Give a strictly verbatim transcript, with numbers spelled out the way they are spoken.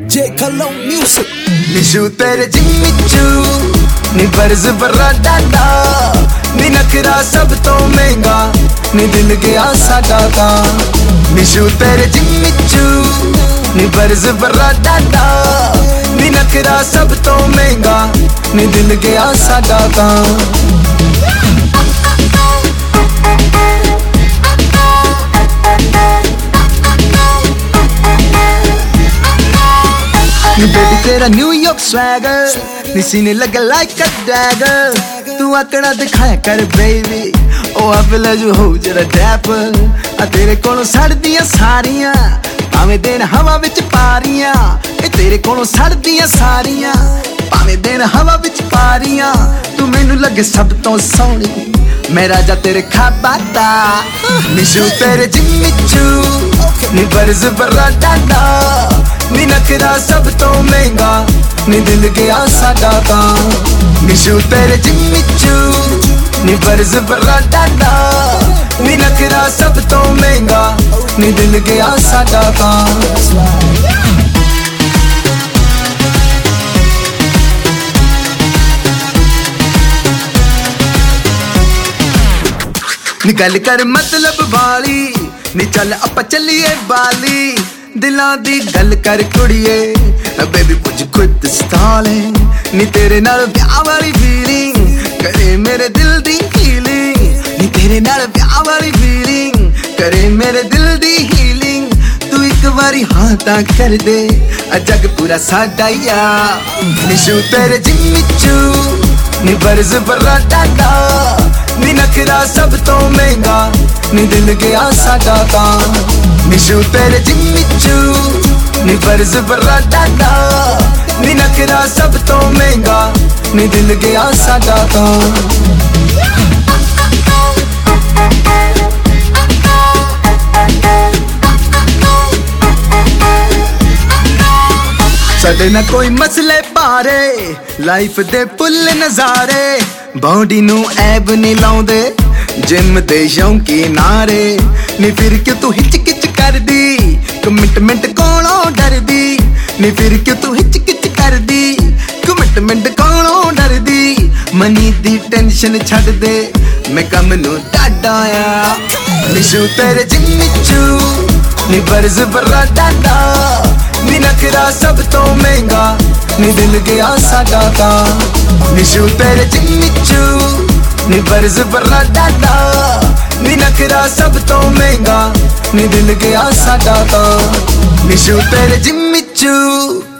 J Cologne Music. Nishu तेरे जिम्मी चू नी बरज बरा डाडा नी नखरा सब तो महंगा नी दिल गया साडा दा निशु तेरे जिम्मी चू नी बरज बरा डाडा नी नखरा सब तो महंगा नी दिल गया साडा दा बेबी तेरा न्यूयॉर्क स्वैगर नी सीने लगा लाइक अ डैगर तू आकड़ा दिखाया कर बेबी ओ अफला जो हो जरा डैप आ तेरे कोलों सड़दियां सारियां भावें दिन हवा विच पारियां ए तेरे कोलों सड़दियां सारियां भावें दिन हवा विच पारियां तू मैनू लगे सब तो सोहनी मैं राजा तेरे खाबा दा निशु तेरे जिम्मी चू नी बरज बरा डाडा नी नखरा सब तो महंगा नी दिल गया साडा दा निशु तेरे जिम्मी चू नी बरज बरा डाडा नी नखरा सब तो महंगा नी दिल गया साडा दा नी गल कर मतलब वाली नी चल आपां चलीए बाली दिलां दी गल कर कुड़िए बेबी मुझ खुद स्टाले नी तेरे नाल ब्याह वाली फीलिंग करे मेरे दिल दी हीलिंग नी तेरे नाल ब्याह वाली फीलिंग करे मेरे दिल दी हीलिंग तू एक बारी हाँ तां कर दे जग पूरा साडा ही आ निशु तेरे जिम्मी चू नी बरज बरा डाडा नी नखरा सब तो महंगा नी दिल गया साडा दा निशु तेरे जिम्मी चू नी बरज बरा डाडा नी नखरा सब तो महंगा नी दिल गया साडा दा साडे ना कोई मसले बारे लाइफ दे फुल नजारे बॉडी नू ऐब नहीं लाउंदे जिम दे शौकी नारे नी फिर क्यों तू हिच किच कर दी कमिटमेंट कोलों डर दी नी फिर क्यों तू हिच किच कर दी कमिटमेंट कोलों डर दी मनी दी टेंशन छड़ दे मैं कम नू डाडा आ निशु तेरे जिम्मी चू नी बरज बरा डाडा नी नखरा सब तो महंगा नी दिल गया साडा दा निशु तेरे जिम्मी चू नी बरज बरा डाडा नी नखरा सब तो महंगा नी दिल गया साडा दा निशु तेरे जिम्मी चू।